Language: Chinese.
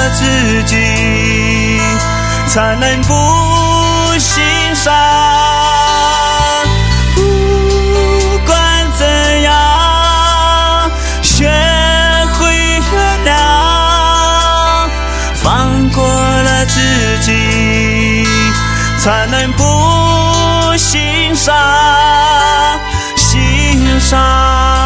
自己，才能不欣赏。不管怎样，学会原谅，放过了自己，才能不欣赏，欣赏。